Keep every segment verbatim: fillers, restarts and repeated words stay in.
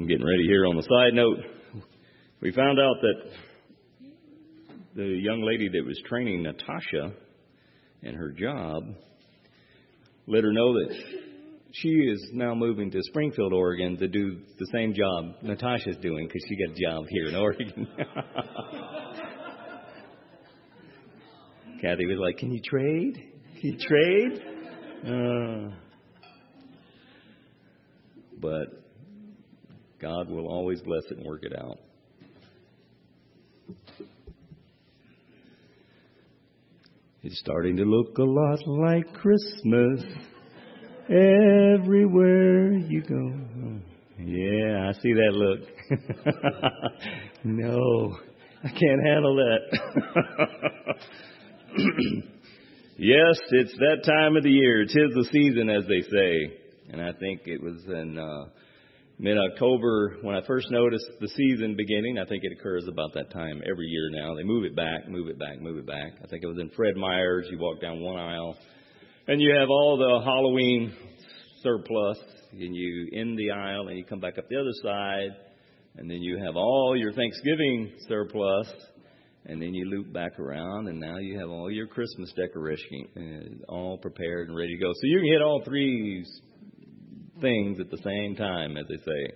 getting ready here on the side note. We found out that the young lady that was training Natasha in her job let her know that she is now moving to Springfield, Oregon to do the same job Natasha's doing because she got a job here in Oregon. Kathy was like, can you trade? Can you trade? Uh, but God will always bless it and work it out. It's starting to look a lot like Christmas everywhere you go. Yeah, I see that look. No, I can't handle that. Yes, it's that time of the year. 'Tis the season, as they say. And I think it was in uh, mid-October when I first noticed the season beginning. I think it occurs about that time every year now. They move it back, move it back, move it back. I think it was in Fred Meyer's. You walk down one aisle, and you have all the Halloween surplus, and you end the aisle, and you come back up the other side, and then you have all your Thanksgiving surplus, and then you loop back around, and now you have all your Christmas decoration uh, all prepared and ready to go. So you can hit all three things at the same time, as they say.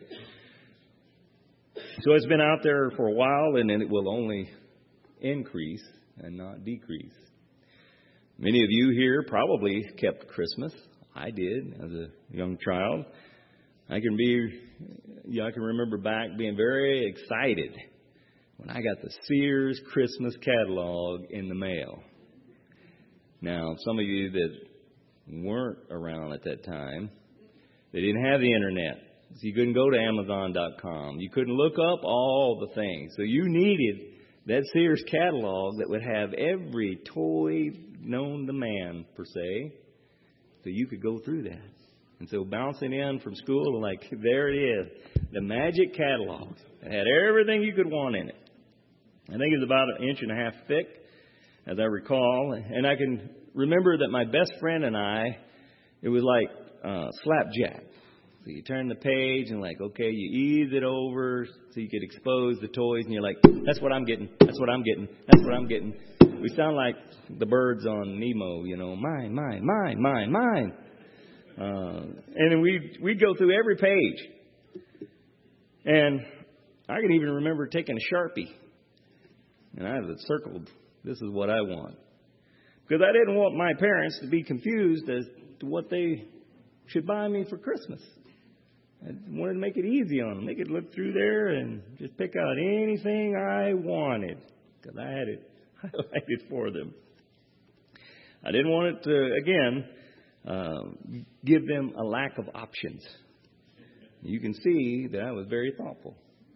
So it's been out there for a while, and then it will only increase and not decrease. Many of you here probably kept Christmas. I did as a young child. I can be, yeah, I can remember back being very excited when I got the Sears Christmas catalog in the mail. Now, some of you that weren't around at that time, they didn't have the internet, so you couldn't go to Amazon dot com. You couldn't look up all the things. So you needed that Sears catalog that would have every toy known to man, per se, so you could go through that. And so bouncing in from school, like, there it is, the magic catalog. It had everything you could want in it. I think it's about an inch and a half thick, as I recall. And I can remember that my best friend and I, it was like uh, slapjack. So you turn the page and like, okay, you ease it over so you could expose the toys. And you're like, that's what I'm getting. That's what I'm getting. That's what I'm getting. We sound like the birds on Nemo, you know, mine, mine, mine, mine, mine. Uh, and then we'd, we'd go through every page. And I can even remember taking a Sharpie. And I had circled, this is what I want. Because I didn't want my parents to be confused as to what they should buy me for Christmas. I wanted to make it easy on them. They could look through there and just pick out anything I wanted. Because I had it highlighted for them. I didn't want it to, again, uh, give them a lack of options. You can see that I was very thoughtful.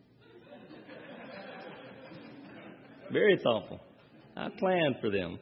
Very thoughtful. I planned for them.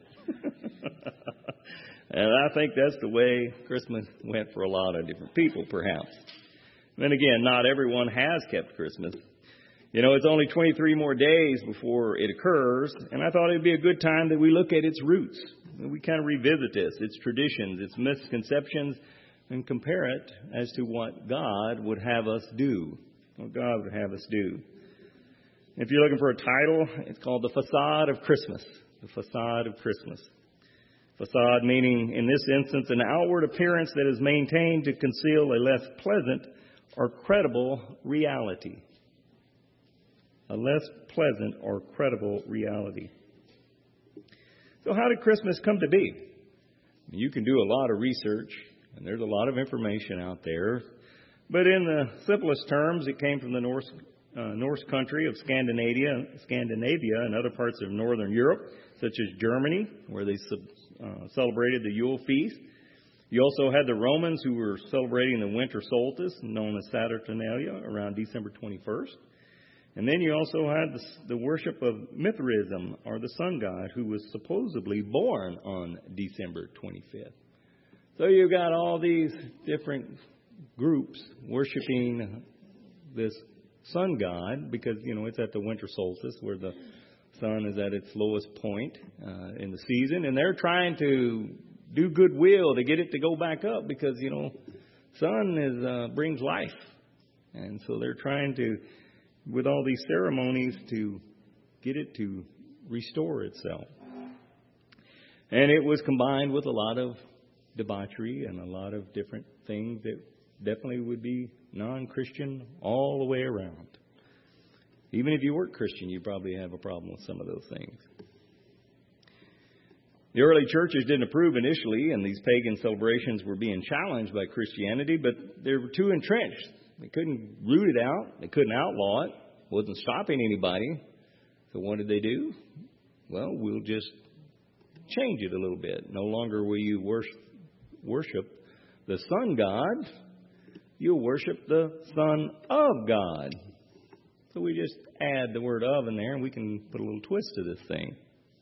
And I think that's the way Christmas went for a lot of different people, perhaps. Then again, not everyone has kept Christmas. You know, it's only twenty-three more days before it occurs, and I thought it would be a good time that we look at its roots. We kind of revisit this, its traditions, its misconceptions, and compare it as to what God would have us do. What God would have us do. If you're looking for a title, it's called The Facade of Christmas. The Facade of Christmas. Facade meaning, in this instance, an outward appearance that is maintained to conceal a less pleasant or credible reality. A less pleasant or credible reality. So how did Christmas come to be? You can do a lot of research, and there's a lot of information out there. But in the simplest terms, it came from the Norse Uh, Norse country of Scandinavia, Scandinavia and other parts of Northern Europe, such as Germany, where they sub, uh, celebrated the Yule feast. You also had the Romans who were celebrating the winter solstice, known as Saturnalia, around December twenty-first. And then you also had the, the worship of Mithraism, or the sun god, who was supposedly born on December twenty-fifth. So you got all these different groups worshiping this sun god, because, you know, it's at the winter solstice where the sun is at its lowest point uh, in the season. And they're trying to do goodwill to get it to go back up because, you know, sun is uh, brings life. And so they're trying to, with all these ceremonies, to get it to restore itself. And it was combined with a lot of debauchery and a lot of different things that definitely would be non-Christian all the way around. Even if you weren't Christian, you probably have a problem with some of those things. The early churches didn't approve initially, and these pagan celebrations were being challenged by Christianity, but they were too entrenched. They couldn't root it out. They couldn't outlaw it. It wasn't stopping anybody. So what did they do? Well, we'll just change it a little bit. No longer will you worship, worship the sun god. You'll worship the Son of God. So we just add the word of in there, and we can put a little twist to this thing.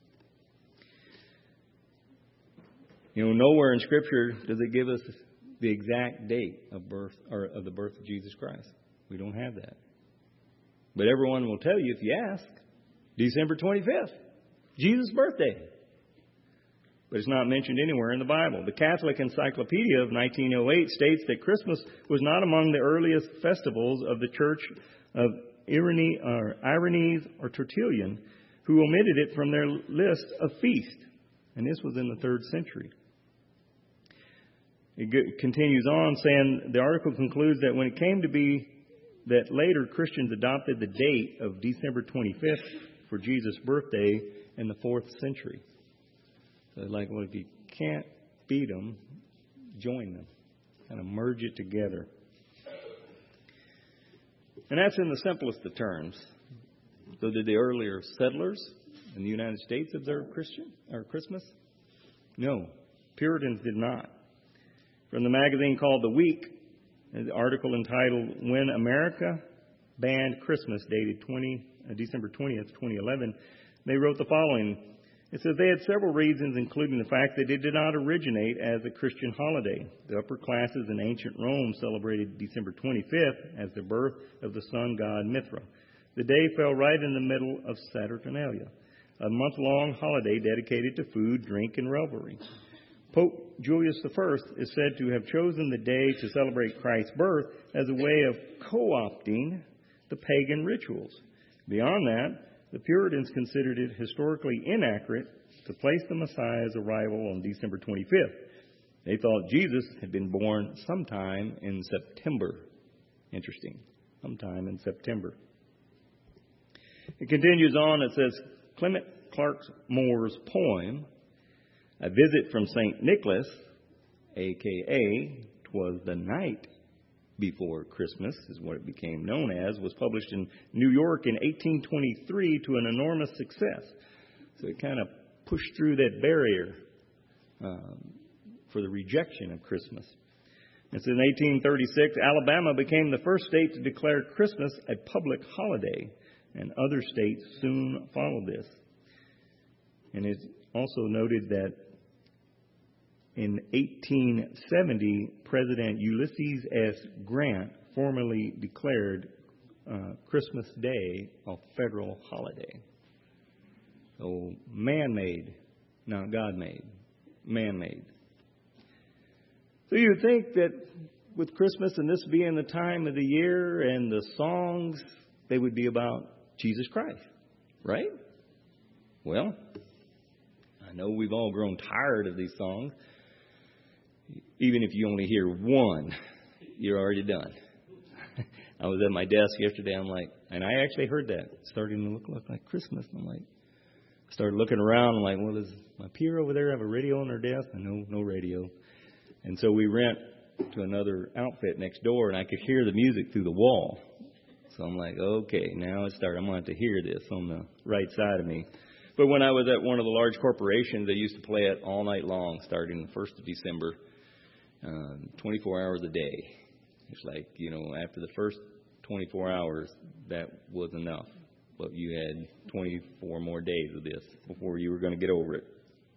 You know, nowhere in Scripture does it give us the exact date of birth or of the birth of Jesus Christ. We don't have that. But everyone will tell you if you ask, December twenty-fifth, Jesus' birthday. But it's not mentioned anywhere in the Bible. The Catholic Encyclopedia of nineteen oh eight states that Christmas was not among the earliest festivals of the Church of Irene, or Irenaeus or Tertullian, who omitted it from their list of feasts. And this was in the third century. It continues on saying, the article concludes that when it came to be that later Christians adopted the date of December twenty-fifth for Jesus' birthday in the fourth century. So like, well, if you can't beat them, join them. Kind of merge it together. And that's in the simplest of terms. So did the earlier settlers in the United States observe Christian or Christmas? No. Puritans did not. From the magazine called The Week, an article entitled When America Banned Christmas, dated December twentieth, twenty eleven, they wrote the following. It says they had several reasons, including the fact that it did not originate as a Christian holiday. The upper classes in ancient Rome celebrated December twenty-fifth as the birth of the sun god Mithra. The day fell right in the middle of Saturnalia, a month-long holiday dedicated to food, drink, and revelry. Pope Julius the First is said to have chosen the day to celebrate Christ's birth as a way of co-opting the pagan rituals. Beyond that, the Puritans considered it historically inaccurate to place the Messiah's arrival on December twenty-fifth. They thought Jesus had been born sometime in September. Interesting. Sometime in September. It continues on. It says, Clement Clark Moore's poem, A Visit from Saint Nicholas, a k a. 'Twas the Night Before Christmas, is what it became known as, was published in New York in eighteen twenty-three to an enormous success. So it kind of pushed through that barrier um, for the rejection of Christmas. It's in eighteen thirty-six, Alabama became the first state to declare Christmas a public holiday, and other states soon followed this. And it's also noted that in eighteen seventy, President Ulysses S. Grant formally declared uh, Christmas Day a federal holiday. So man-made, not God-made, man-made. So you would think that with Christmas and this being the time of the year and the songs, they would be about Jesus Christ, right? Well, I know we've all grown tired of these songs. Even if you only hear one, you're already done. I was at my desk yesterday, I'm like, and I actually heard that. It's starting to look, look like Christmas. And I'm like, started looking around, I'm like, well, does my peer over there have a radio on their desk? And no, no radio. And so we went to another outfit next door, and I could hear the music through the wall. So I'm like, okay, now it's starting. I'm going to have to hear this on the right side of me. But when I was at one of the large corporations, they used to play it all night long, starting the first of December, um, twenty-four hours a day. It's like, you know, after the first twenty-four hours, that was enough. But you had twenty-four more days of this before you were going to get over it.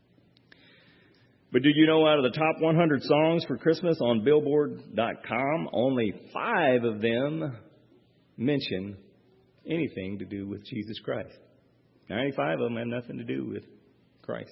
But did you know out of the top one hundred songs for Christmas on Billboard dot com, only five of them mention anything to do with Jesus Christ? ninety-five of them have nothing to do with Christ.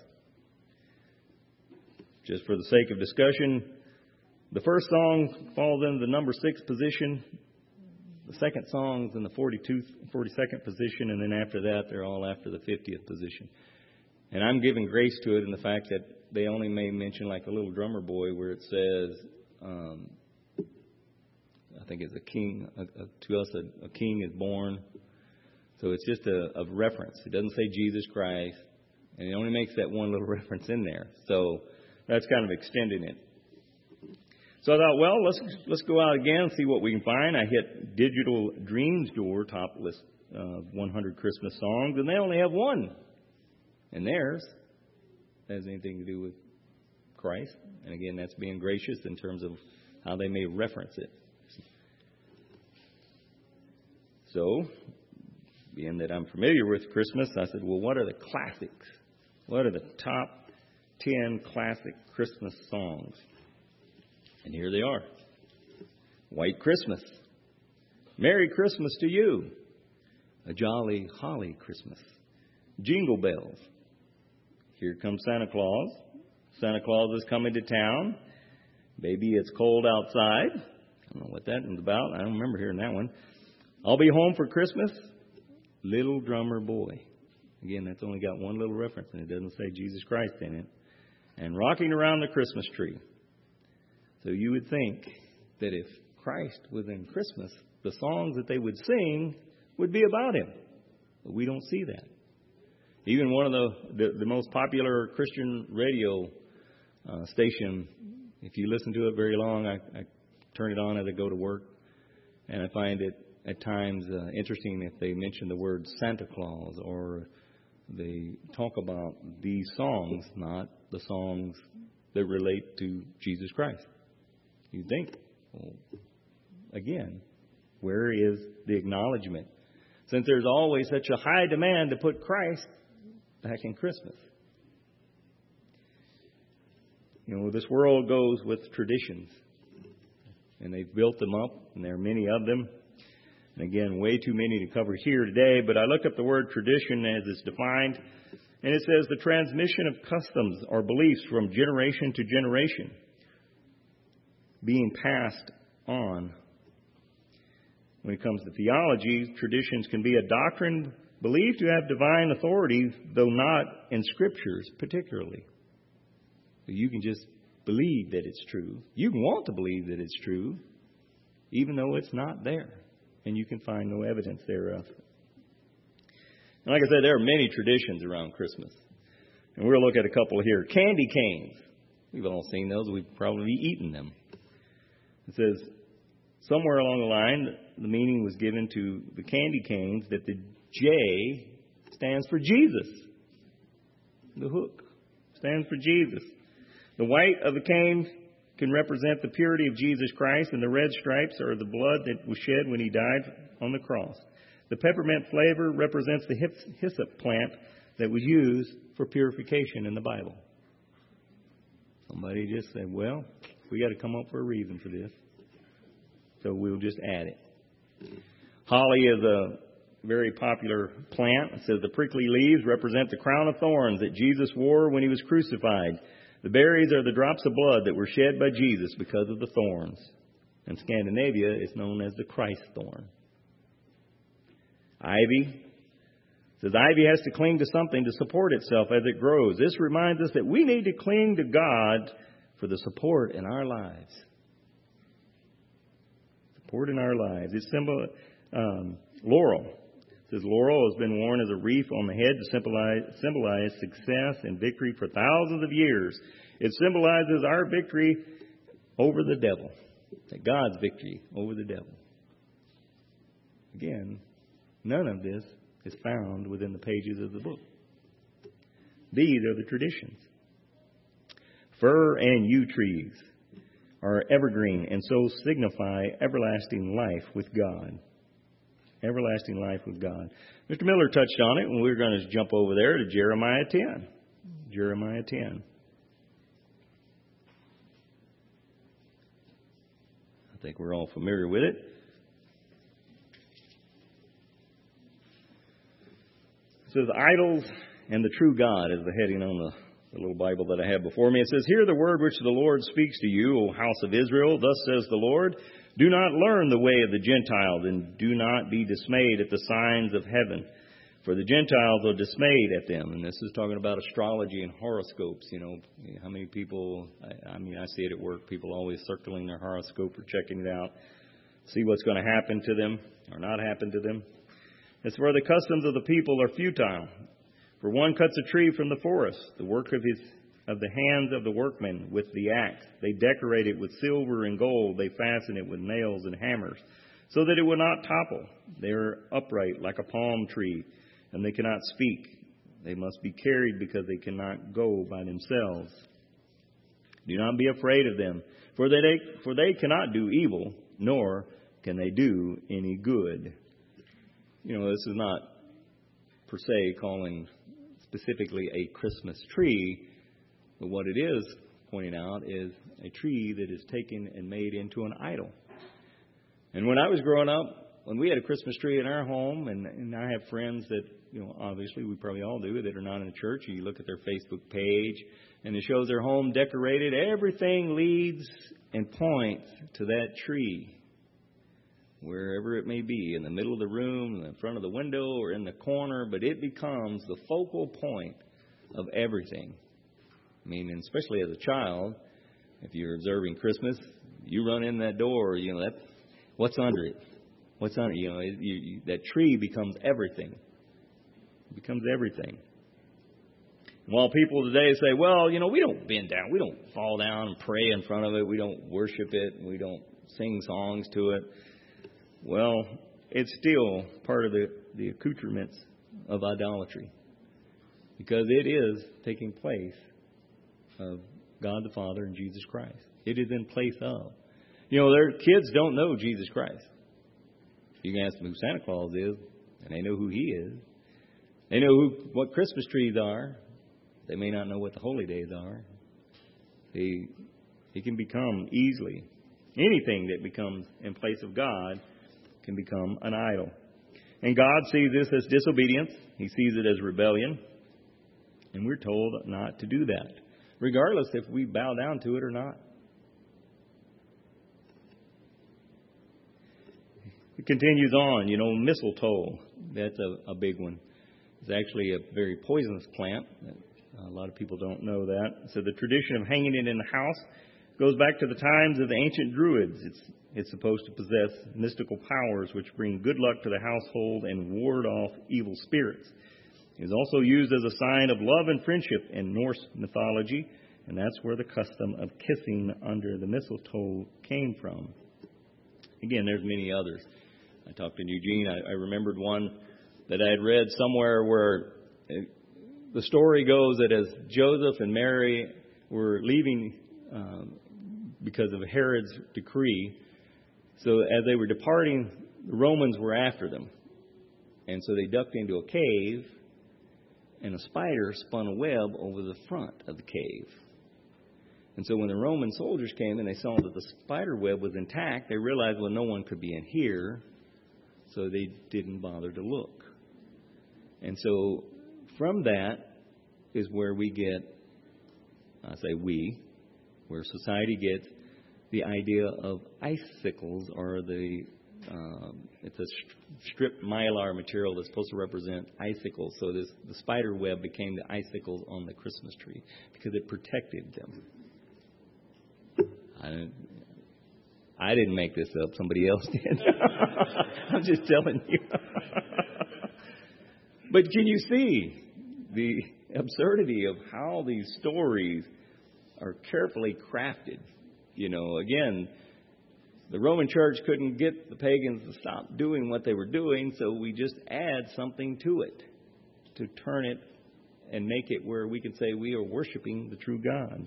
Just for the sake of discussion, the first song falls into the number six position the second song's in the forty-second position, and then after that, they're all after the fiftieth position. And I'm giving grace to it in the fact that they only may mention like a little drummer boy where it says, um, I think it's a king, a, a, to us a, a king is born. So it's just a, a reference. It doesn't say Jesus Christ, and it only makes that one little reference in there. So that's kind of extending it. So I thought, well, let's let's go out again and see what we can find. I hit Digital Dreams Door top list uh, one hundred Christmas songs, and they only have one. And theirs has anything to do with Christ. And again, that's being gracious in terms of how they may reference it. So, being that I'm familiar with Christmas, I said, well, what are the classics? What are the top ten classic Christmas songs? And here they are. White Christmas. Merry Christmas to You. A Jolly Holly Christmas. Jingle Bells. Here Comes Santa Claus. Santa Claus is coming to town. Baby, it's cold outside. I don't know what that one's about. I don't remember hearing that one. I'll Be Home for Christmas. Little Drummer Boy. Again, that's only got one little reference, and it doesn't say Jesus Christ in it. And Rocking Around the Christmas Tree. So you would think that if Christ was in Christmas, the songs that they would sing would be about Him. But we don't see that. Even one of the, the, the most popular Christian radio uh, station, if you listen to it very long, I, I turn it on as I go to work, and I find it at times uh, interesting if they mention the word Santa Claus or they talk about these songs, not the songs that relate to Jesus Christ. You think, well, again, where is the acknowledgement? Since there's always such a high demand to put Christ back in Christmas. You know, this world goes with traditions. And they've built them up, and there are many of them. And again, way too many to cover here today, but I looked up the word tradition as it's defined, and it says the transmission of customs or beliefs from generation to generation, being passed on. When it comes to theology, traditions can be a doctrine believed to have divine authority, though not in scriptures particularly. You can just believe that it's true. You can want to believe that it's true, even though it's not there. And you can find no evidence thereof. And like I said, there are many traditions around Christmas. And we'll look at a couple here. Candy canes. We've all seen those. We've probably eaten them. It says, somewhere along the line, the meaning was given to the candy canes that the J stands for Jesus. The hook stands for Jesus. The white of the cane can represent the purity of Jesus Christ, and the red stripes are the blood that was shed when He died on the cross. The peppermint flavor represents the hyssop plant that was used for purification in the Bible. Somebody just said, well, we got to come up for a reason for this. So we'll just add it. Holly is a very popular plant. It says the prickly leaves represent the crown of thorns that Jesus wore when He was crucified. The berries are the drops of blood that were shed by Jesus because of the thorns. In Scandinavia, it's known as the Christ thorn. Ivy. It says ivy has to cling to something to support itself as it grows. This reminds us that we need to cling to God for the support in our lives. Support in our lives. It's symbol, um, laurel. It says laurel has been worn as a wreath on the head to symbolize, symbolize success and victory for thousands of years. It symbolizes our victory over the devil. God's victory over the devil. Again, none of this is found within the pages of the book. These are the traditions. Fir and yew trees are evergreen and so signify everlasting life with God. Everlasting life with God. Mister Miller touched on it, and we're going to jump over there to Jeremiah ten. Jeremiah ten. I think we're all familiar with it. It says, idols and the true God is the heading on the the little Bible that I have before me. It says, "Hear the word which the Lord speaks to you, O house of Israel. Thus says the Lord, do not learn the way of the Gentiles, and do not be dismayed at the signs of heaven. For the Gentiles are dismayed at them." And this is talking about astrology and horoscopes. You know, how many people, I, I mean, I see it at work, people always circling their horoscope or checking it out, see what's going to happen to them or not happen to them. It's for the customs of the people are futile. For one cuts a tree from the forest, the work of his of the hands of the workmen with the axe. They decorate it with silver and gold. They fasten it with nails and hammers, so that it will not topple. They are upright like a palm tree, and they cannot speak. They must be carried because they cannot go by themselves. Do not be afraid of them, for they for they cannot do evil, nor can they do any good. You know, this is not per se calling specifically a Christmas tree, but what it is pointing out is a tree that is taken and made into an idol. And when I was growing up, when we had a Christmas tree in our home, and, and I have friends that, you know, obviously we probably all do, that are not in a church, you look at their Facebook page, and it shows their home decorated. Everything leads and points to that tree, wherever it may be, in the middle of the room, in the front of the window, or in the corner, but it becomes the focal point of everything. I mean, and especially as a child, if you're observing Christmas, you run in that door, you know, that, what's under it? What's under it? You know, you, you, that tree becomes everything. It becomes everything. While people today say, well, you know, we don't bend down, we don't fall down and pray in front of it, we don't worship it, we don't sing songs to it. Well, it's still part of the, the accoutrements of idolatry, because it is taking place of God the Father and Jesus Christ. It is in place of. You know, their kids don't know Jesus Christ. You can ask them who Santa Claus is, and they know who He is. They know who, what Christmas trees are. They may not know what the holy days are. They, it can become easily anything that becomes in place of God can become an idol. And God sees this as disobedience. He sees it as rebellion. And we're told not to do that, regardless if we bow down to it or not. It continues on. You know, mistletoe, that's a, a big one. It's actually a very poisonous plant. A lot of people don't know that. So the tradition of hanging it in the house goes back to the times of the ancient Druids. It's It's supposed to possess mystical powers which bring good luck to the household and ward off evil spirits. It is also used as a sign of love and friendship in Norse mythology, and that's where the custom of kissing under the mistletoe came from. Again, there's many others. I talked to Eugene. I, I remembered one that I had read somewhere where the story goes that as Joseph and Mary were leaving um, because of Herod's decree, so as they were departing, the Romans were after them. And so they ducked into a cave, and a spider spun a web over the front of the cave. And so when the Roman soldiers came and they saw that the spider web was intact, they realized, well, no one could be in here, so they didn't bother to look. And so from that is where we get, I say we, where society gets the idea of icicles, or the um, it's a stripped mylar material that's supposed to represent icicles. So this the spider web became the icicles on the Christmas tree because it protected them. I didn't, I didn't make this up. Somebody else did. I'm just telling you. But can you see the absurdity of how these stories are carefully crafted? You know, again, the Roman church couldn't get the pagans to stop doing what they were doing, so we just add something to it to turn it and make it where we can say we are worshiping the true God.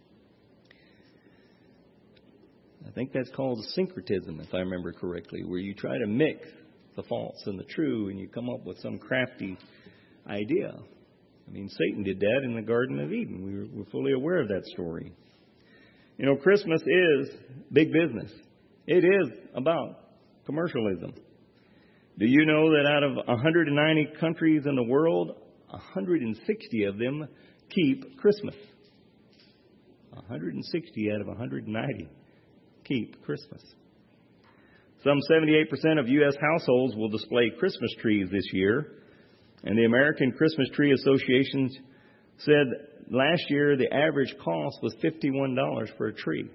I think that's called syncretism, if I remember correctly, where you try to mix the false and the true and you come up with some crafty idea. I mean, Satan did that in the Garden of Eden. We were, we're fully aware of that story. You know, Christmas is big business. It is about commercialism. Do you know that out of one hundred ninety countries in the world, one hundred sixty of them keep Christmas. one hundred sixty out of one hundred ninety keep Christmas. Some seventy-eight percent of U S households will display Christmas trees this year. And the American Christmas Tree Association said last year the average cost was fifty-one dollars for a tree.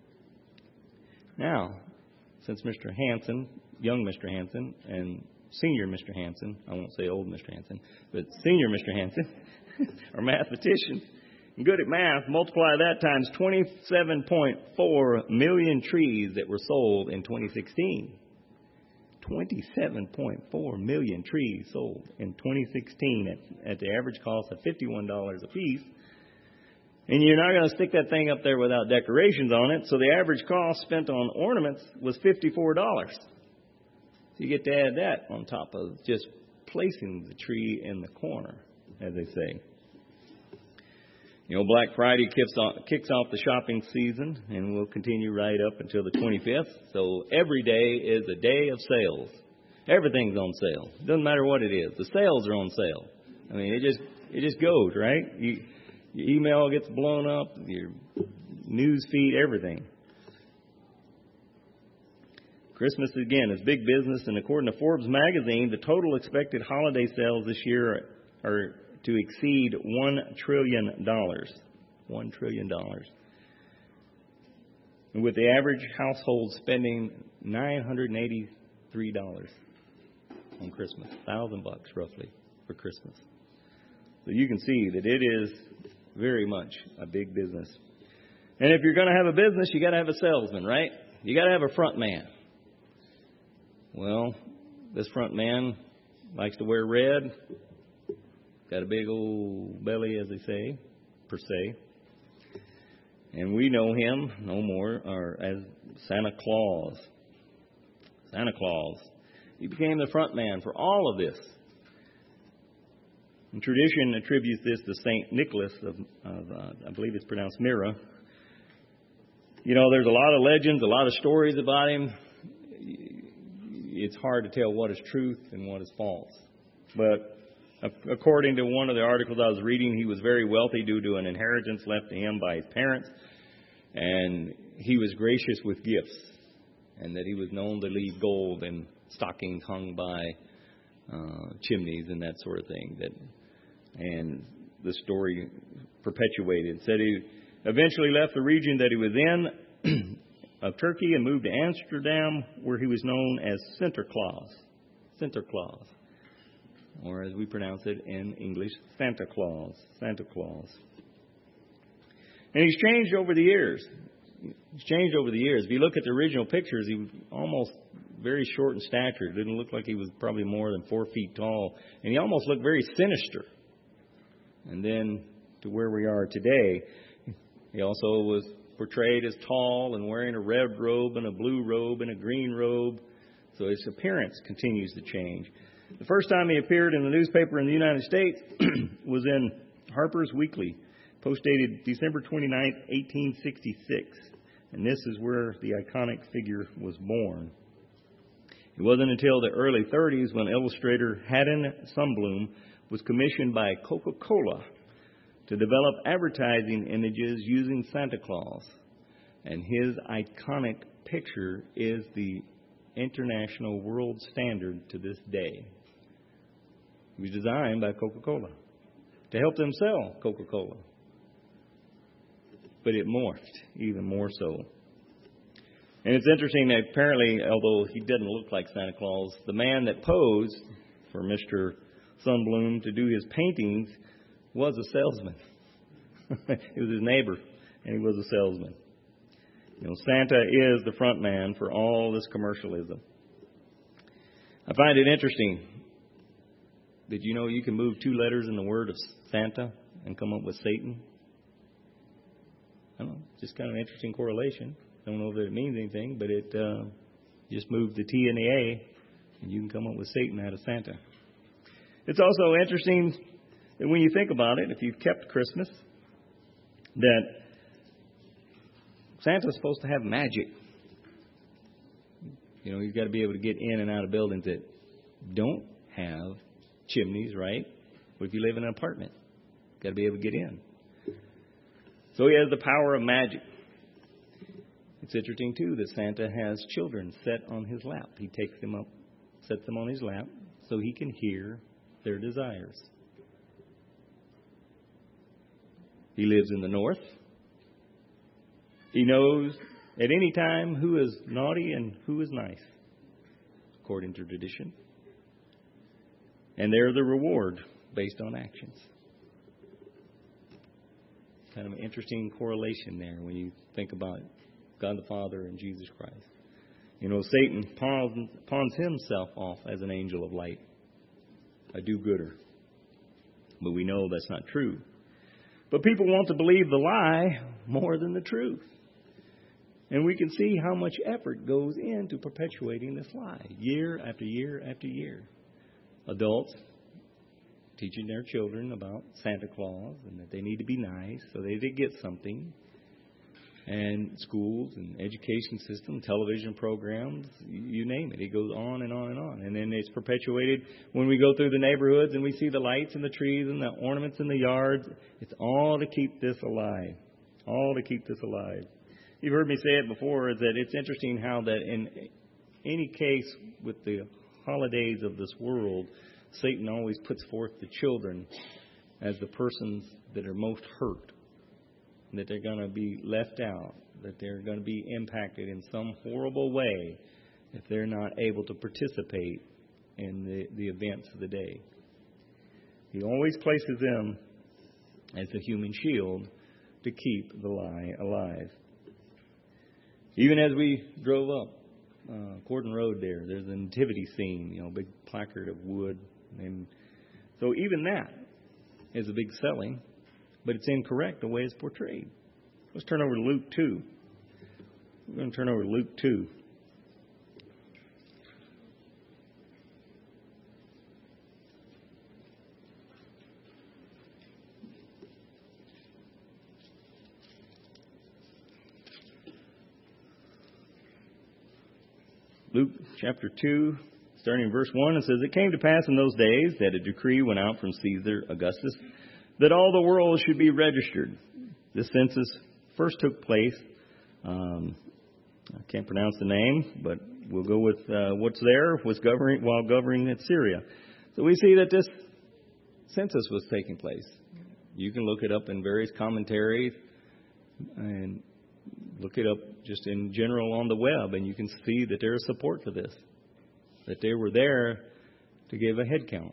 Now, since Mister Hansen, young Mister Hansen, and senior Mister Hansen, I won't say old Mister Hansen, but senior Mister Hansen, are mathematicians, and good at math, multiply that times twenty-seven point four million trees that were sold in twenty sixteen. twenty-seven point four million trees sold in twenty sixteen at, at the average cost of fifty-one dollars a piece. And you're not going to stick that thing up there without decorations on it, so the average cost spent on ornaments was fifty-four dollars. So you get to add that on top of just placing the tree in the corner, as they say. You know, Black Friday kicks off, kicks off the shopping season and will continue right up until the twenty-fifth. So every day is a day of sales. Everything's on sale. Doesn't matter what it is. The sales are on sale. I mean, it just it just goes, right? You, your email gets blown up, your news feed, everything. Christmas, again, is big business, and according to Forbes magazine, the total expected holiday sales this year are, are to exceed one trillion dollars. one trillion dollars. And with the average household spending nine hundred eighty-three dollars on Christmas. one thousand bucks roughly for Christmas. So you can see that it is very much a big business. And if you're going to have a business, you got to have a salesman, right? You got to have a front man. Well, this front man likes to wear red. Got a big old belly, as they say, per se. And we know him no more or as Santa Claus. Santa Claus. He became the front man for all of this. And tradition attributes this to Saint Nicholas of, of uh, I believe it's pronounced Myra. You know, there's a lot of legends, a lot of stories about him. It's hard to tell what is truth and what is false. But according to one of the articles I was reading, he was very wealthy due to an inheritance left to him by his parents. And he was gracious with gifts. And that he was known to leave gold in stockings hung by uh, chimneys and that sort of thing. That, and the story perpetuated. It said he eventually left the region that he was in of Turkey and moved to Amsterdam, where he was known as Sinterklaas. Sinterklaas. Or as we pronounce it in English, Santa Claus. Santa Claus. And he's changed over the years. He's changed over the years. If you look at the original pictures, he was almost very short in stature. It didn't look like he was probably more than four feet tall. And he almost looked very sinister. And then to where we are today, he also was portrayed as tall and wearing a red robe and a blue robe and a green robe. So his appearance continues to change. The first time he appeared in the newspaper in the United States was in Harper's Weekly, post-dated December twenty-ninth, eighteen sixty-six. And this is where the iconic figure was born. It wasn't until the early thirties when illustrator Haddon Sundblom was commissioned by Coca-Cola to develop advertising images using Santa Claus. And his iconic picture is the international world standard to this day. It was designed by Coca-Cola to help them sell Coca-Cola. But it morphed even more so. And it's interesting that apparently, although he doesn't look like Santa Claus, the man that posed for Mister Sundblom to do his paintings was a salesman. He was his neighbor, and he was a salesman. You know, Santa is the front man for all this commercialism. I find it interesting that, you know, you can move two letters in the word of Santa and come up with Satan. I don't know, just kind of an interesting correlation. I don't know if it means anything, but it uh, just moved the T and the A, and you can come up with Satan out of Santa. It's also interesting that when you think about it, if you've kept Christmas, that Santa's supposed to have magic. You know, you've got to be able to get in and out of buildings that don't have chimneys, right? What if you live in an apartment? You've Got to be able to get in. So he has the power of magic. It's interesting, too, that Santa has children set on his lap. He takes them up, sets them on his lap, so he can hear their desires. He lives in the north. He knows at any time who is naughty and who is nice, according to tradition. And they're the reward based on actions. Kind of an interesting correlation there when you think about God the Father and Jesus Christ. You know, Satan pawns, pawns himself off as an angel of light, a do-gooder. But we know that's not true. But people want to believe the lie more than the truth. And we can see how much effort goes into perpetuating this lie year after year after year. Adults teaching their children about Santa Claus and that they need to be nice so they get something. And schools and education system, television programs, you name it. It goes on and on and on. And then it's perpetuated when we go through the neighborhoods and we see the lights and the trees and the ornaments in the yards. It's all to keep this alive. All to keep this alive. You've heard me say it before, is that it's interesting how that in any case with the holidays of this world, Satan always puts forth the children as the persons that are most hurt. That they're going to be left out, that they're going to be impacted in some horrible way if they're not able to participate in the, the events of the day. He always places them as a human shield to keep the lie alive. Even as we drove up uh, Gordon Road there, there's a nativity scene, you know, big placard of wood. And so even that is a big selling. But it's incorrect the way it's portrayed. Let's turn over to Luke two. We're going to turn over to Luke two. Luke chapter two, starting in verse one, it says, "It came to pass in those days that a decree went out from Caesar Augustus that all the world should be registered. This census first took place." Um, I can't pronounce the name, but we'll go with uh, what's there. Was governing while governing at Syria. So we see that this census was taking place. You can look it up in various commentaries and look it up just in general on the web, and you can see that there is support for this. That they were there to give a head count.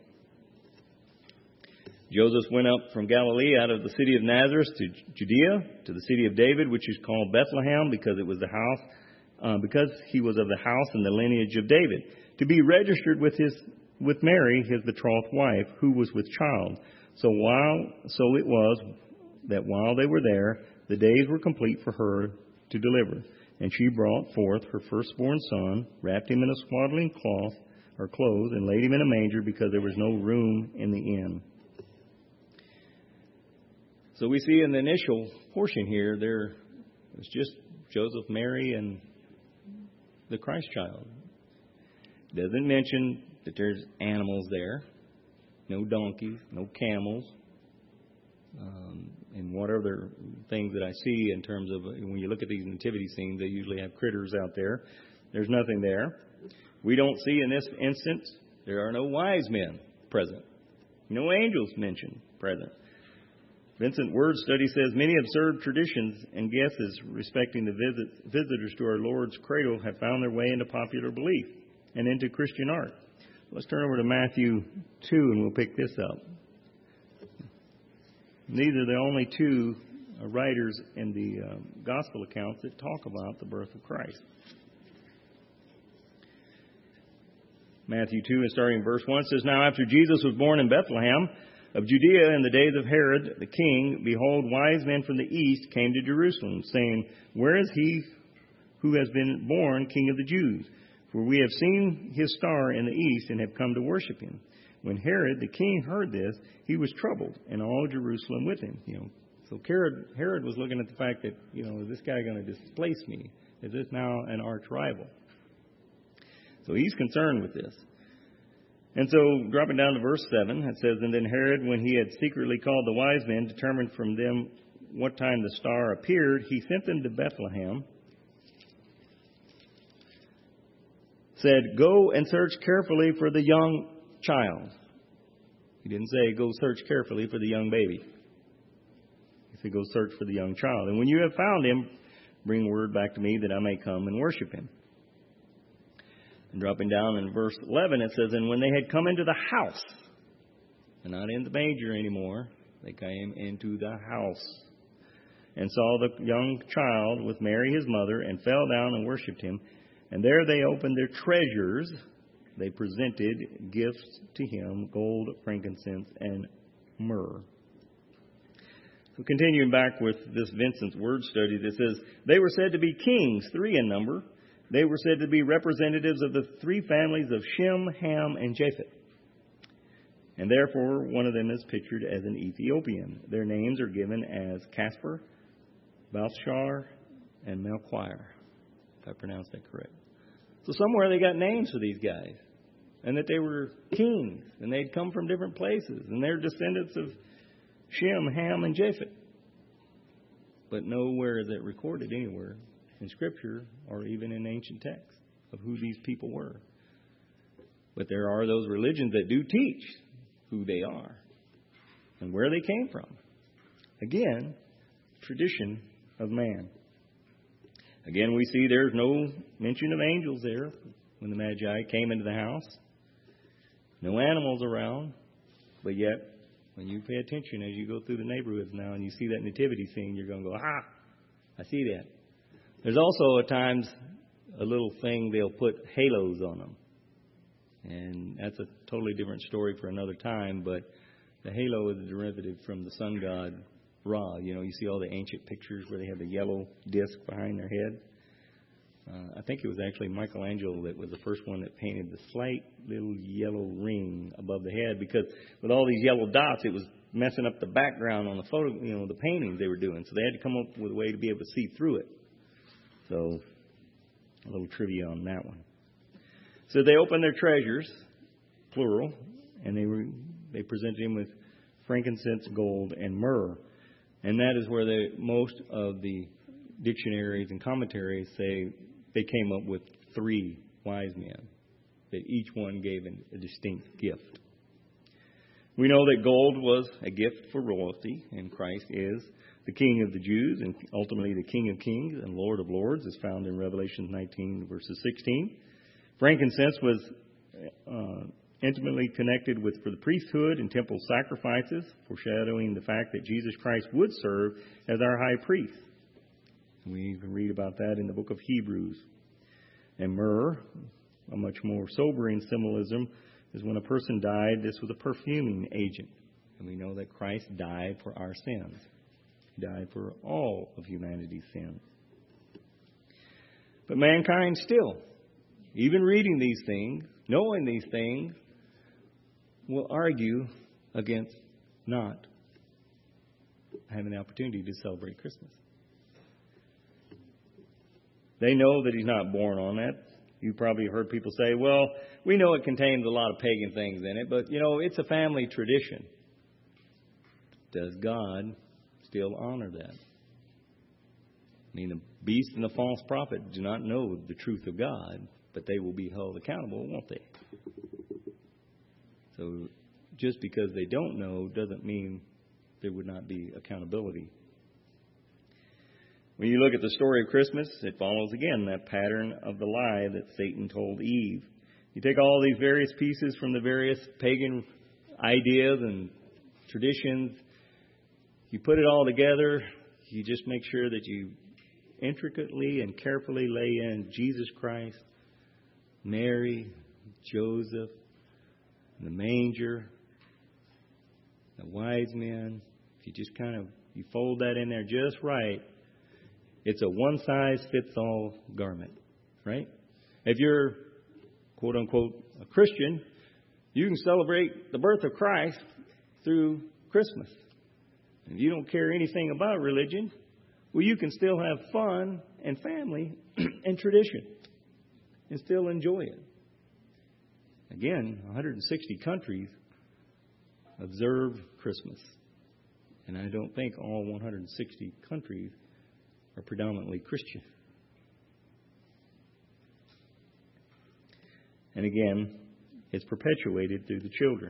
Joseph went up from Galilee out of the city of Nazareth to Judea, to the city of David, which is called Bethlehem, because it was the house, uh, because he was of the house and the lineage of David, to be registered with his with Mary, his betrothed wife, who was with child. So while so it was that while they were there, the days were complete for her to deliver, and she brought forth her firstborn son, wrapped him in a swaddling cloth or clothes, and laid him in a manger, because there was no room in the inn. So we see in the initial portion here, there was just Joseph, Mary, and the Christ child. It doesn't mention that there's animals there. No donkeys, no camels, um, and what other things that I see in terms of, when you look at these nativity scenes, they usually have critters out there. There's nothing there. We don't see in this instance, there are no wise men present. No angels mentioned present. Vincent Word Study says, "Many absurd traditions and guesses respecting the visit, visitors to our Lord's cradle have found their way into popular belief and into Christian art." Let's turn over to Matthew two and we'll pick this up. These are the only two uh, writers in the uh, gospel accounts that talk about the birth of Christ. Matthew two, and starting in verse one, says, "Now after Jesus was born in Bethlehem of Judea in the days of Herod the king, behold, wise men from the east came to Jerusalem, saying, Where is he who has been born King of the Jews? For we have seen his star in the east and have come to worship him. When Herod the king heard this, he was troubled, and all Jerusalem with him." You know, so Herod, Herod was looking at the fact that, you know, is this guy going to displace me? Is this now an arch rival? So he's concerned with this. And so, dropping down to verse seven, it says, And then Herod, when he had secretly called the wise men, determined from them what time the star appeared, he sent them to Bethlehem, said, Go and search carefully for the young child. He didn't say, Go search carefully for the young baby. He said, Go search for the young child. And when you have found him, bring word back to me that I may come and worship him. And dropping down in verse eleven, it says, And when they had come into the house, and not in the manger anymore, they came into the house, and saw the young child with Mary his mother, and fell down and worshipped him. And there they opened their treasures. They presented gifts to him, gold, frankincense, and myrrh. So continuing back with this Vincent's word study that says, They were said to be kings, three in number. They were said to be representatives of the three families of Shem, Ham, and Japheth. And therefore, one of them is pictured as an Ethiopian. Their names are given as Caspar, Balthashar, and Melchior, if I pronounced that correct. So somewhere they got names for these guys, and that they were kings, and they'd come from different places, and they're descendants of Shem, Ham, and Japheth. But nowhere is it recorded anywhere in Scripture or even in ancient texts of who these people were. But there are those religions that do teach who they are and where they came from. Again, tradition of man. Again, we see there's no mention of angels there when the Magi came into the house. No animals around. But yet, when you pay attention as you go through the neighborhoods now and you see that nativity scene, you're going to go, ah, I see that. There's also at times a little thing they'll put halos on them. And that's a totally different story for another time, but the halo is a derivative from the sun god Ra. You know, you see all the ancient pictures where they have the yellow disc behind their head. Uh, I think it was actually Michelangelo that was the first one that painted the slight little yellow ring above the head, because with all these yellow dots, it was messing up the background on the photo, you know, the paintings they were doing. So they had to come up with a way to be able to see through it. So, a little trivia on that one. So they opened their treasures, plural, and they were they presented him with frankincense, gold, and myrrh. And that is where the, most of the dictionaries and commentaries say they came up with three wise men, that each one gave an, a distinct gift. We know that gold was a gift for royalty, and Christ is the King of the Jews, and ultimately the King of Kings and Lord of Lords, is found in Revelation nineteen, verses sixteen. Frankincense was uh, intimately connected with for the priesthood and temple sacrifices, foreshadowing the fact that Jesus Christ would serve as our high priest. We can read about that in the book of Hebrews. And myrrh, a much more sobering symbolism, is when a person died, this was a perfuming agent. And we know that Christ died for our sins. He died for all of humanity's sins. But mankind still, even reading these things, knowing these things, will argue against not having the opportunity to celebrate Christmas. They know that he's not born on that. You probably heard people say, well, we know it contains a lot of pagan things in it, but, you know, it's a family tradition. Does God still honor that? I mean, the beast and the false prophet do not know the truth of God, but they will be held accountable, won't they? So just because they don't know doesn't mean there would not be accountability. When you look at the story of Christmas, it follows again that pattern of the lie that Satan told Eve. You take all these various pieces from the various pagan ideas and traditions, you put it all together, you just make sure that you intricately and carefully lay in Jesus Christ, Mary, Joseph, the manger, the wise men. If you just kind of you fold that in there just right, it's a one-size-fits-all garment, right? If you're, quote-unquote, a Christian, you can celebrate the birth of Christ through Christmas. If you don't care anything about religion, well, you can still have fun and family and tradition and still enjoy it. Again, one hundred sixty countries observe Christmas. And I don't think all one hundred sixty countries are predominantly Christian. And again, it's perpetuated through the children.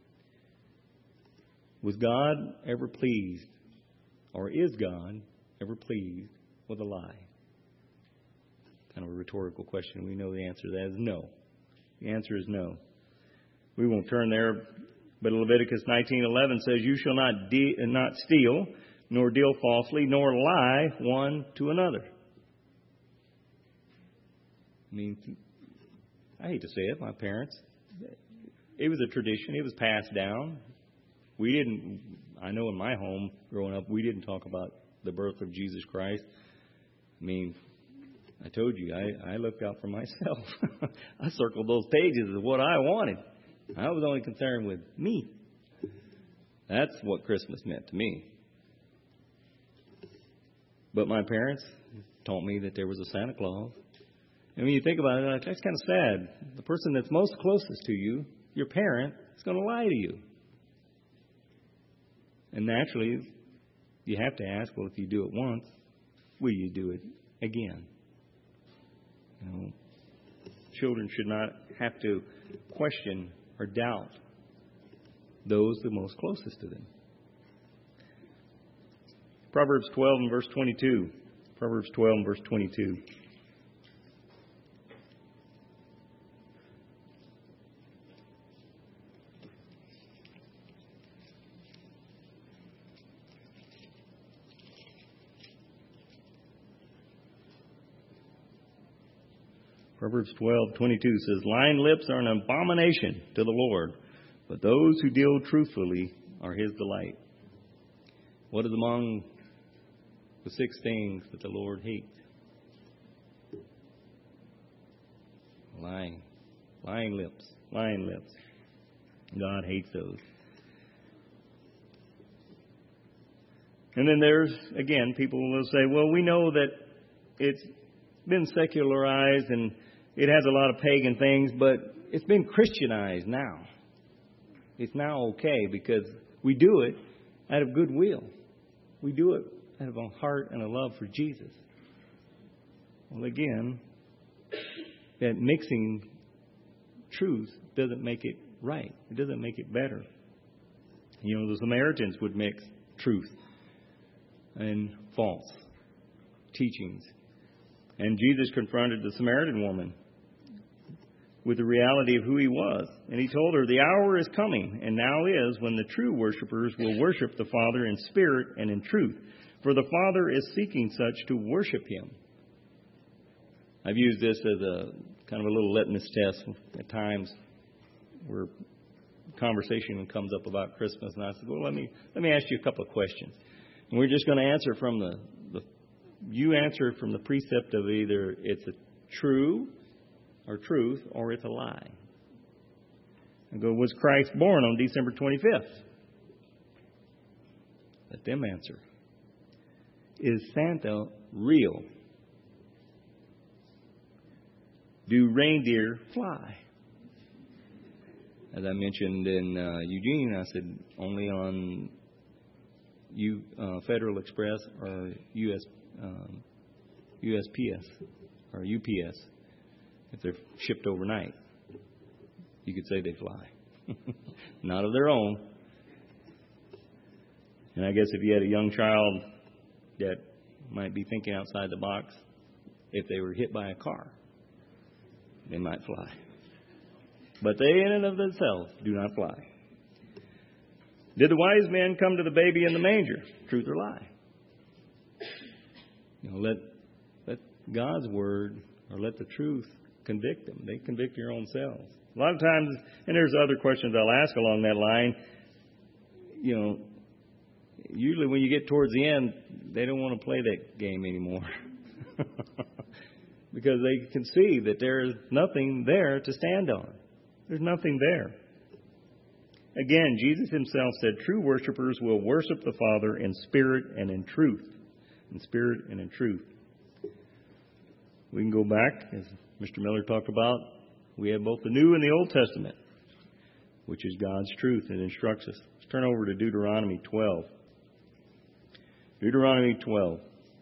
Was God ever pleased, or is God ever pleased with a lie? Kind of a rhetorical question. We know the answer to that is no. The answer is no. We won't turn there, but Leviticus nineteen eleven says, "You shall not de- not steal, nor deal falsely, nor lie one to another." I mean, I hate to say it, my parents, it was a tradition. It was passed down. We didn't, I know in my home growing up, we didn't talk about the birth of Jesus Christ. I mean, I told you, I, I looked out for myself. I circled those pages of what I wanted. I was only concerned with me. That's what Christmas meant to me. But my parents taught me that there was a Santa Claus. And when you think about it, that's kind of sad. The person that's most closest to you, your parent, is going to lie to you. And naturally, you have to ask, well, if you do it once, will you do it again? You know, children should not have to question or doubt those the most closest to them. Proverbs twelve and verse twenty-two. Proverbs twelve and verse twenty-two. Proverbs twelve twenty-two says, "Lying lips are an abomination to the Lord, but those who deal truthfully are His delight." What is among the six things that the Lord hates? Lying. Lying lips. Lying lips. God hates those. And then there's, again, people will say, well, we know that it's been secularized and it has a lot of pagan things, but it's been Christianized now. It's now okay because we do it out of goodwill. We do it out of a heart and a love for Jesus. Well, again, that mixing truth doesn't make it right. It doesn't make it better. You know, the Samaritans would mix truth and false teachings. And Jesus confronted the Samaritan woman with the reality of who He was. And He told her, "The hour is coming, and now is, when the true worshipers will worship the Father in spirit and in truth. For the Father is seeking such to worship Him." I've used this as a kind of a little litmus test at times where conversation comes up about Christmas. And I said, well, let me let me ask you a couple of questions. And we're just going to answer from the, the you answer from the precept of either it's a true or truth or it's a lie. I go, was Christ born on December twenty-fifth? Let them answer. Is Santa real? Do reindeer fly? As I mentioned in uh, Eugene, I said only on U, uh, Federal Express or U S um, U S P S or U P S. If they're shipped overnight, you could say they fly. Not of their own. And I guess if you had a young child that might be thinking outside the box, if they were hit by a car, they might fly. But they in and of themselves do not fly. Did the wise men come to the baby in the manger? Truth or lie? You know, let let God's word or let the truth convict them. They convict your own selves. A lot of times, and there's other questions I'll ask along that line, you know, usually when you get towards the end, they don't want to play that game anymore. Because they can see that there is nothing there to stand on. There's nothing there. Again, Jesus Himself said, true worshipers will worship the Father in spirit and in truth. In spirit and in truth. We can go back, as Mister Miller talked about, We have both the New and the Old Testament, which is God's truth and instructs us. Let's turn over to Deuteronomy twelve. Deuteronomy twelve.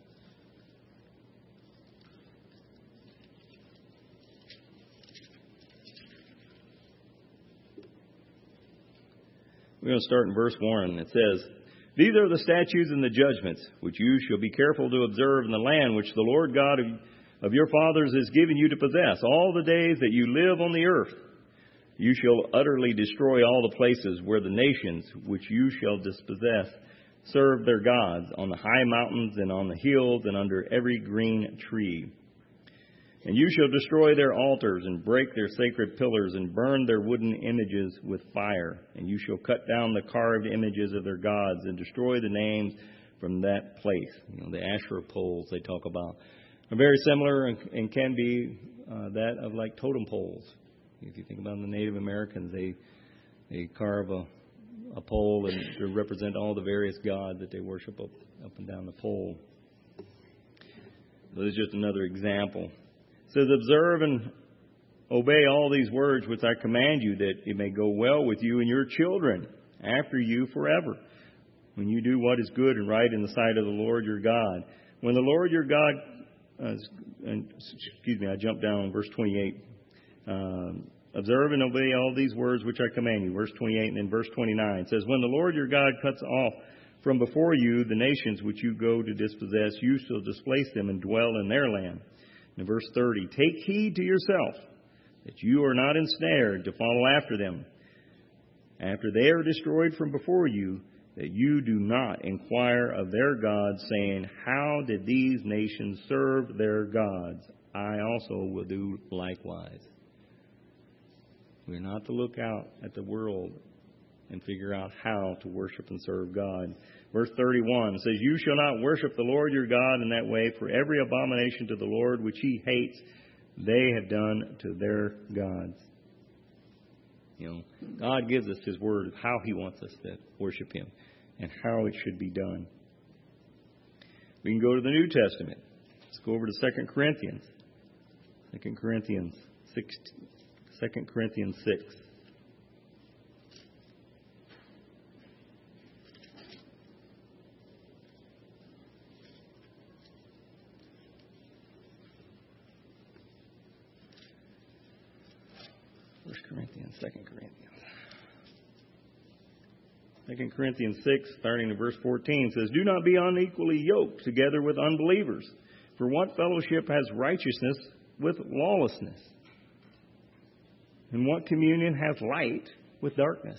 We're going to start in verse one. It says, "These are the statutes and the judgments which you shall be careful to observe in the land which the Lord God of, of your fathers has given you to possess all the days that you live on the earth. You shall utterly destroy all the places where the nations which you shall dispossess serve their gods, on the high mountains and on the hills and under every green tree. And you shall destroy their altars and break their sacred pillars and burn their wooden images with fire. And you shall cut down the carved images of their gods and destroy the names from that place." You know, the Asherah poles they talk about are very similar and, and can be uh, that of like totem poles. If you think about the Native Americans, they they carve a, a pole and to represent all the various gods that they worship up, up and down the pole. So this is just another example. It says, "Observe and obey all these words which I command you, that it may go well with you and your children after you forever, when you do what is good and right in the sight of the Lord your God. When the Lord your God," uh, and, excuse me, I jumped down on verse twenty-eight. Um, "Observe and obey all these words which I command you." Verse twenty-eight, and then verse twenty-nine. It says, "When the Lord your God cuts off from before you the nations which you go to dispossess, you shall displace them and dwell in their land." In verse thirty, "Take heed to yourself that you are not ensnared to follow after them, after they are destroyed from before you, that you do not inquire of their gods, saying, how did these nations serve their gods? I also will do likewise." We're not to look out at the world and figure out how to worship and serve God. Verse thirty-one says, "You shall not worship the Lord your God in that way, for every abomination to the Lord which he hates, they have done to their gods." You know, God gives us his word of how he wants us to worship him and how it should be done. We can go to the New Testament. Let's go over to Second Corinthians. Second Corinthians six. Second Corinthians six. First Corinthians, Second Corinthians. Second Corinthians six, starting in verse fourteen, says, "Do not be unequally yoked together with unbelievers. For what fellowship has righteousness with lawlessness? And what communion has light with darkness?"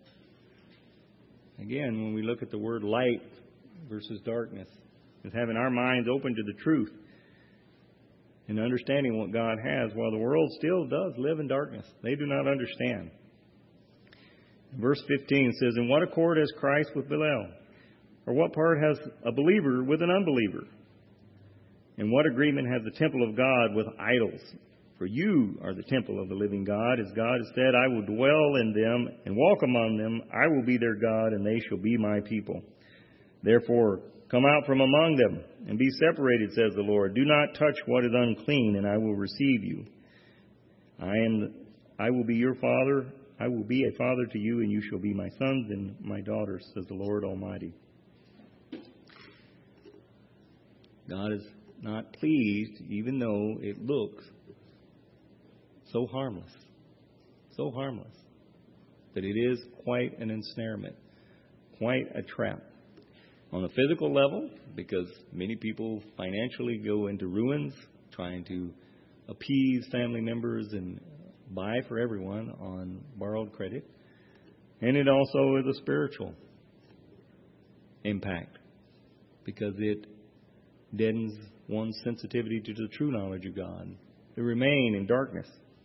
Again, when we look at the word light versus darkness, it's having our minds open to the truth and understanding what God has, while the world still does live in darkness. They do not understand. Verse fifteen says, "And what accord has Christ with Belial? Or what part has a believer with an unbeliever? And what agreement has the temple of God with idols? For you are the temple of the living God. As God has said, I will dwell in them and walk among them. I will be their God, and they shall be my people. Therefore, come out from among them and be separated, says the Lord. Do not touch what is unclean, and I will receive you. I am, I will be your father. I will be a father to you, and you shall be my sons and my daughters, says the Lord Almighty." God is not pleased, even though it looks so harmless, so harmless, but it is quite an ensnarement, quite a trap. On a physical level, because many people financially go into ruins trying to appease family members and buy for everyone on borrowed credit. And it also is a spiritual impact, because it deadens one's sensitivity to the true knowledge of God, to remain in darkness.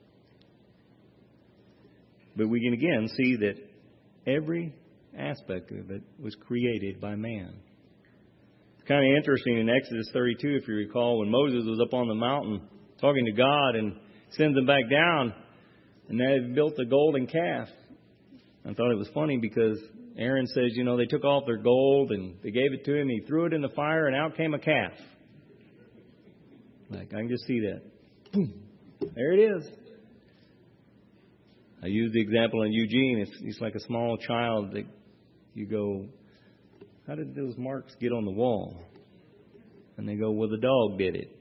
But we can again see that every aspect of it was created by man. It's kind of interesting in Exodus thirty-two, if you recall, when Moses was up on the mountain talking to God and sends them back down, and they had built the golden calf. I thought it was funny because Aaron says, you know, they took off their gold and they gave it to him. He threw it in the fire and out came a calf. Like, I can just see that. Boom. There it is. I use the example in Eugene. It's, it's like a small child that you go, how did those marks get on the wall? And they go, well, the dog did it.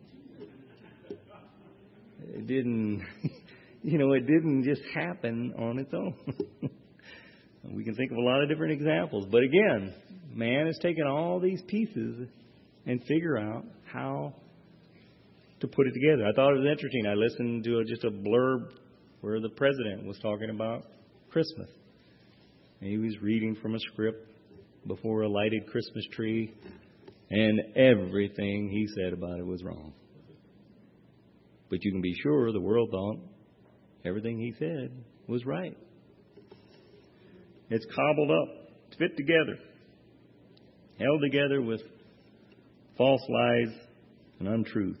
It didn't, you know, it didn't just happen on its own. We can think of a lot of different examples. But again, man has taken all these pieces and figure out how to put it together. I thought it was interesting. I listened to a, just a blurb where the president was talking about Christmas. And he was reading from a script before a lighted Christmas tree, and everything he said about it was wrong. But you can be sure the world thought everything he said was right. It's cobbled up, it's fit together, held together with false lies and untruth.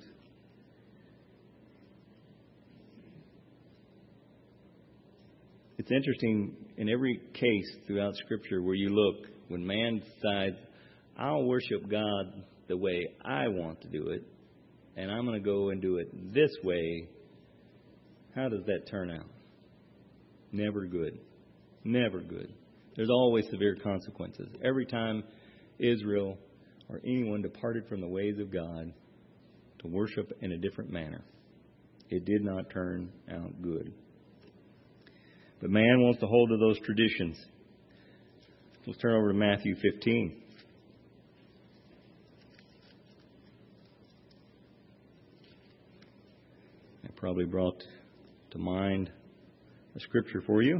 It's interesting in every case throughout Scripture where you look, when man decides, I'll worship God the way I want to do it, and I'm going to go and do it this way, how does that turn out? Never good. Never good. There's always severe consequences. Every time Israel or anyone departed from the ways of God to worship in a different manner, it did not turn out good. But man wants to hold to those traditions. Let's turn over to Matthew fifteen. I probably brought to mind a scripture for you.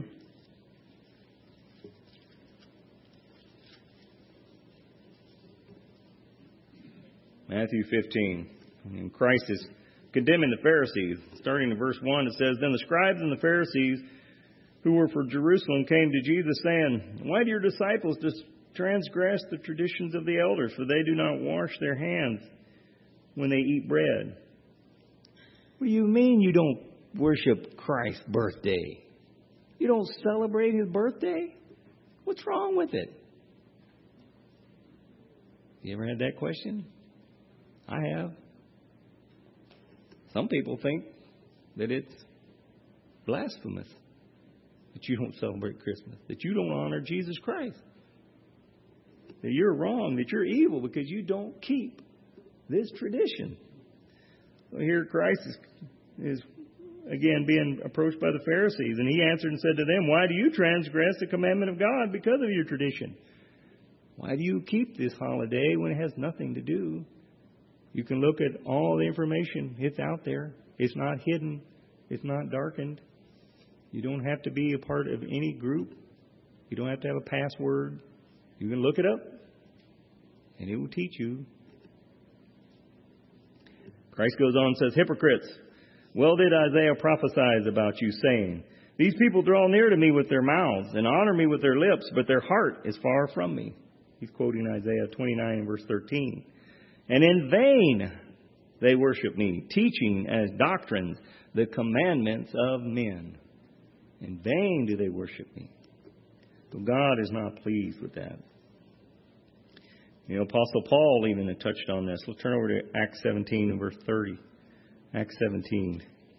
Matthew fifteen. And Christ is condemning the Pharisees. Starting in verse one, it says, Then the scribes and the Pharisees who were for Jerusalem came to Jesus, saying, Why do your disciples just transgress the traditions of the elders? For they do not wash their hands when they eat bread. What do you mean you don't worship Christ's birthday? You don't celebrate His birthday? What's wrong with it? You ever had that question? I have. Some people think that it's blasphemous that you don't celebrate Christmas, that you don't honor Jesus Christ, that you're wrong, that you're evil because you don't keep this tradition. So here Christ is, is again being approached by the Pharisees, and He answered and said to them, Why do you transgress the commandment of God because of your tradition? Why do you keep this holiday when it has nothing to do? You can look at all the information. It's out there. It's not hidden. It's not darkened. You don't have to be a part of any group. You don't have to have a password. You can look it up, and it will teach you. Christ goes on and says, Hypocrites, well did Isaiah prophesy about you, saying, These people draw near to me with their mouths and honor me with their lips, but their heart is far from me. He's quoting Isaiah twenty-nine and verse thirteen. And in vain they worship me, teaching as doctrines the commandments of men. In vain do they worship me. So God is not pleased with that. You know, Apostle Paul even had touched on this. Let's turn over to Acts seventeen and verse thirty. Acts seventeen.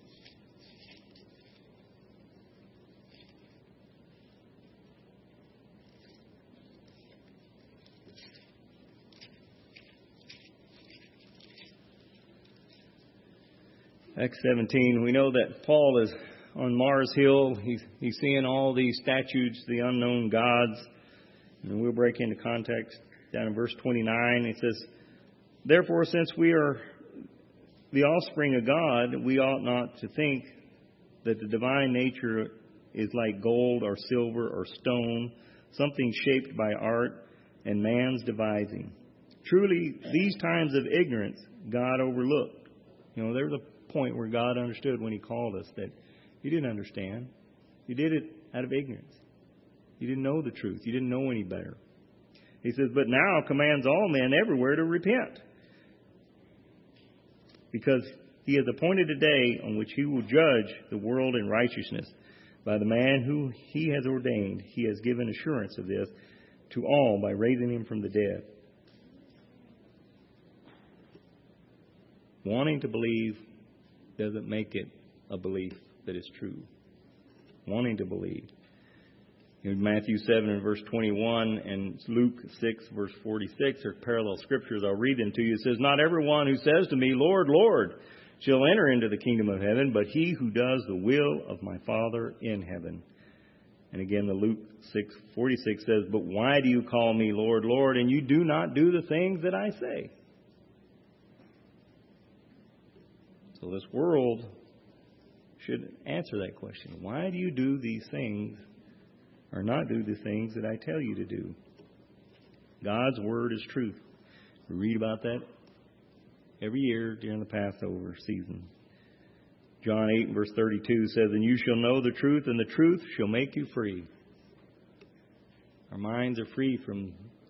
Acts seventeen, we know that Paul is on Mars Hill. He's, he's seeing all these statues, the unknown gods. And we'll break into context down in verse twenty-nine. It says, Therefore, since we are the offspring of God, we ought not to think that the divine nature is like gold or silver or stone, something shaped by art and man's devising. Truly, these times of ignorance God overlooked. You know, there's a point where God understood when He called us that you didn't understand. You did it out of ignorance. You didn't know the truth. You didn't know any better. He says, but now commands all men everywhere to repent, because He has appointed a day on which He will judge the world in righteousness by the man who He has ordained. He has given assurance of this to all by raising Him from the dead. Wanting to believe doesn't make it a belief that is true. wanting to believe. In Matthew seven and verse twenty-one and Luke six verse forty-six are parallel scriptures. I'll read them to you. It says, "Not everyone who says to me, 'Lord, Lord,' shall enter into the kingdom of heaven, but he who does the will of my Father in heaven." And again, the Luke six forty-six says, "But why do you call me Lord, Lord, and you do not do the things that I say?" So this world should answer that question. Why do you do these things or not do the things that I tell you to do? God's Word is truth. We read about that every year during the Passover season. John eight verse thirty-two says, "And you shall know the truth, and the truth shall make you free." Our minds are free from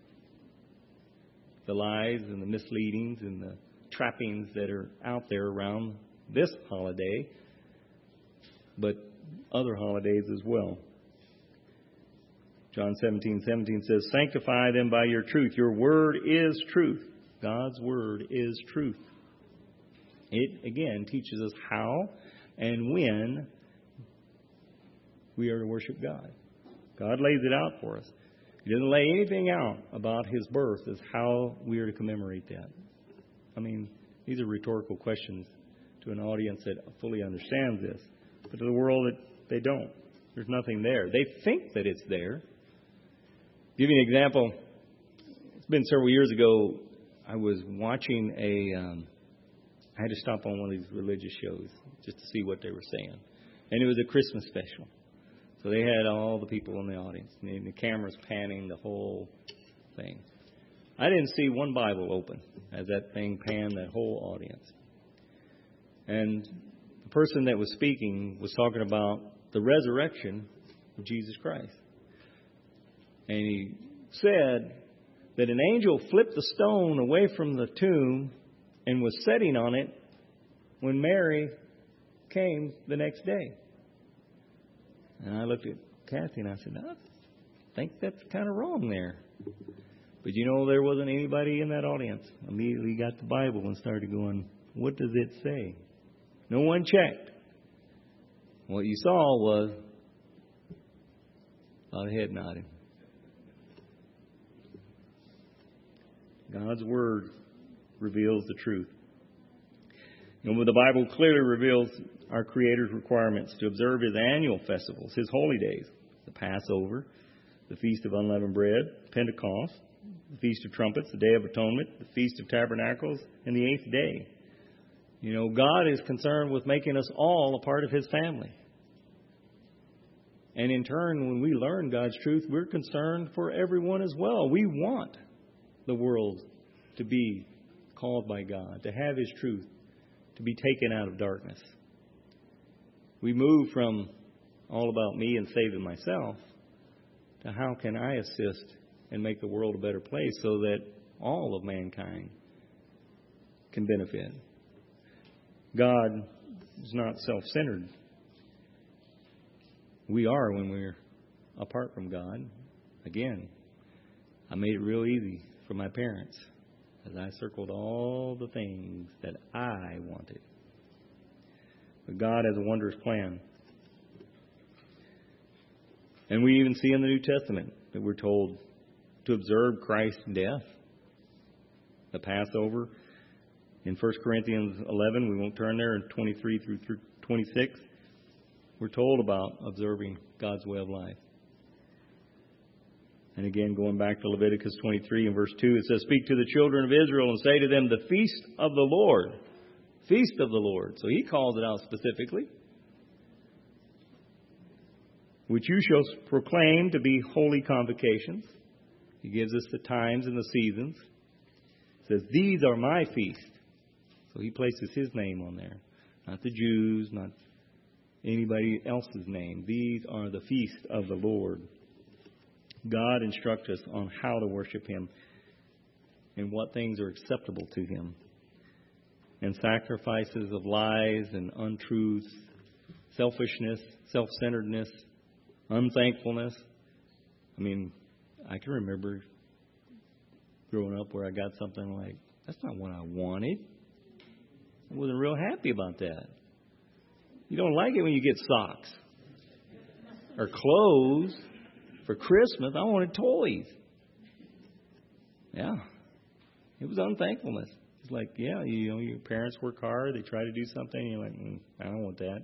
the lies and the misleadings and the trappings that are out there around this holiday, but other holidays as well. John seventeen seventeen says, "Sanctify them by your truth. Your word is truth." God's word is truth. It, again, teaches us how and when we are to worship God. God lays it out for us. He doesn't lay anything out about His birth as how we are to commemorate that. I mean, these are rhetorical questions to an audience that fully understands this. But to the world, they don't. There's nothing there. They think that it's there. Give you an example. It's been several years ago. I was watching a, um, I had to stop on one of these religious shows just to see what they were saying. And it was a Christmas special. So they had all the people in the audience. And the camera's panning the whole thing. I didn't see one Bible open as that thing panned that whole audience. And the person that was speaking was talking about the resurrection of Jesus Christ. And he said that an angel flipped the stone away from the tomb and was sitting on it when Mary came the next day. And I looked at Kathy and I said, I think that's kind of wrong there. But you know, there wasn't anybody in that audience. Immediately got the Bible and started going, what does it say? No one checked. What you saw was a lot of head nodding. God's Word reveals the truth. And the Bible clearly reveals our Creator's requirements to observe His annual festivals, His holy days, the Passover, the Feast of Unleavened Bread, Pentecost, the Feast of Trumpets, the Day of Atonement, the Feast of Tabernacles, and the eighth day. You know, God is concerned with making us all a part of His family. And in turn, when we learn God's truth, we're concerned for everyone as well. We want the world to be called by God, to have His truth, to be taken out of darkness. We move from all about me and saving myself to how can I assist and make the world a better place so that all of mankind can benefit. God is not self-centered. We are when we're apart from God. Again, I made it real easy for my parents as I circled all the things that I wanted. But God has a wondrous plan. And we even see in the New Testament that we're told to observe Christ's death, the Passover. In First Corinthians eleven, we won't turn there, in twenty-three through twenty-six, we're told about observing God's way of life. And again, going back to Leviticus twenty-three and verse two, it says, "Speak to the children of Israel and say to them, the feast of the Lord." Feast of the Lord. So He calls it out specifically. "Which you shall proclaim to be holy convocations." He gives us the times and the seasons. It says, "These are my feasts." So He places His name on there. Not the Jews, not anybody else's name. These are the feasts of the Lord. God instructs us on how to worship Him and what things are acceptable to Him. And sacrifices of lies and untruths, selfishness, self-centeredness, unthankfulness. I mean, I can remember growing up where I got something like, that's not what I wanted. I wasn't real happy about that. You don't like it when you get socks. or clothes for Christmas. I wanted toys. Yeah. It was unthankfulness. It's like, yeah, you know, your parents work hard. They try to do something. And you're like, mm, I don't want that.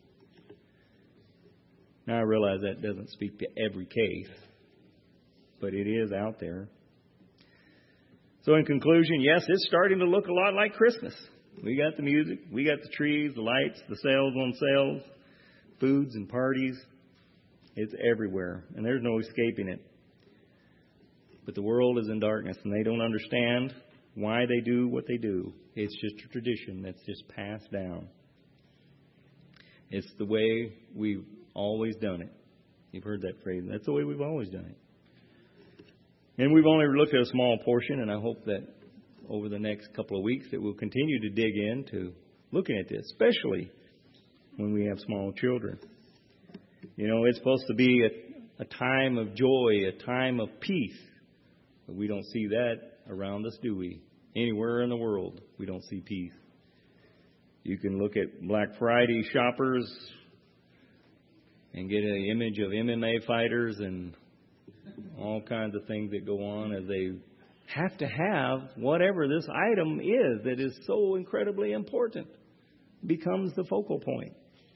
Now I realize that doesn't speak to every case, but it is out there. So in conclusion, yes, it's starting to look a lot like Christmas. We got the music, we got the trees, the lights, the sales on sales, foods and parties. It's everywhere, and there's no escaping it. But the world is in darkness, and they don't understand why they do what they do. It's just a tradition that's just passed down. It's the way we've always done it. You've heard that phrase. That's the way we've always done it. And we've only looked at a small portion, and I hope that over the next couple of weeks that we'll continue to dig into looking at this, especially when we have small children. You know, it's supposed to be a, a time of joy, a time of peace. But we don't see that around us, do we? Anywhere in the world, we don't see peace. You can look at Black Friday shoppers and get an image of M M A fighters and all kinds of things that go on as they have to have whatever this item is that is so incredibly important. Becomes the focal point.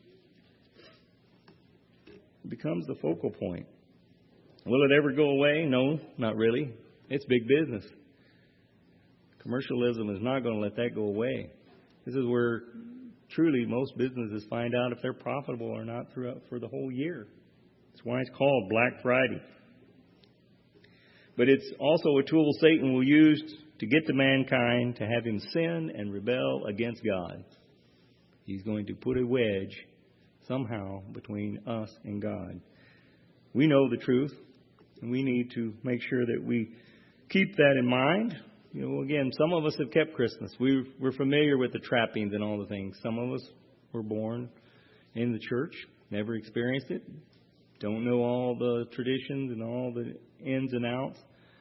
It becomes the focal point. Will it ever go away? No, not really. It's big business. Commercialism is not going to let that go away. This is where truly most businesses find out if they're profitable or not throughout for the whole year. That's why it's called Black Friday. But it's also a tool Satan will use to get to mankind to have him sin and rebel against God. He's going to put a wedge somehow between us and God. We know the truth, and we need to make sure that we keep that in mind. You know, again, some of us have kept Christmas. We, we're familiar with the trappings and all the things. Some of us were born in the church, never experienced it, don't know all the traditions and all the ins and outs.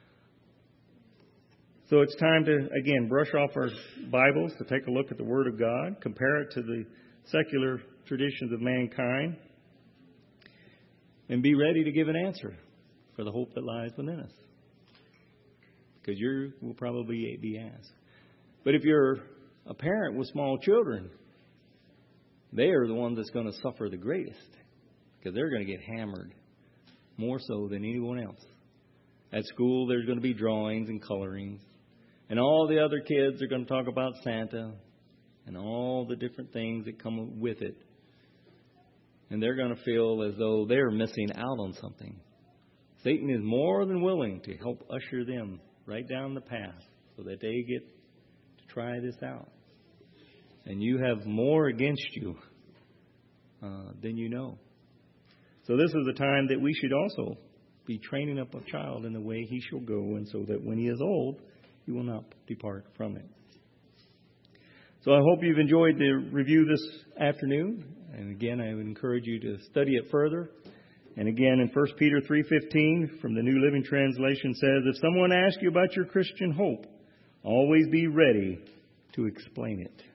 So it's time to, again, brush off our Bibles, to take a look at the Word of God, compare it to the secular traditions of mankind, and be ready to give an answer for the hope that lies within us. Because you will probably be asked. But if you're a parent with small children, they are the ones that's going to suffer the greatest. Because they're going to get hammered more so than anyone else. At school, there's going to be drawings and colorings. And all the other kids are going to talk about Santa and all the different things that come with it. And they're going to feel as though they're missing out on something. Satan is more than willing to help usher them right down the path so that they get to try this out. And you have more against you uh, than you know. So this is the time that we should also be training up a child in the way he shall go, and so that when he is old, he will not depart from it. So I hope you've enjoyed the review this afternoon. And again, I would encourage you to study it further. And again, in First Peter three fifteen from the New Living Translation says, if someone asks you about your Christian hope, always be ready to explain it.